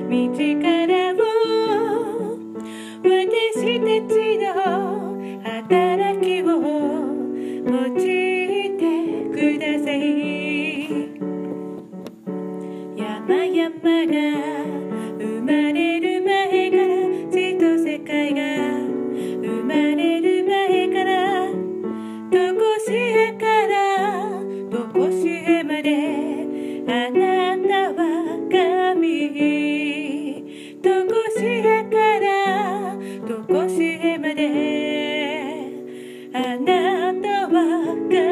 道からを私たちの働きを用いてください。山々が生まれる前から、地と世界が生まれる前から、とこしえからとこしえまであなたは神。とこしえからとこしえまであなたは神。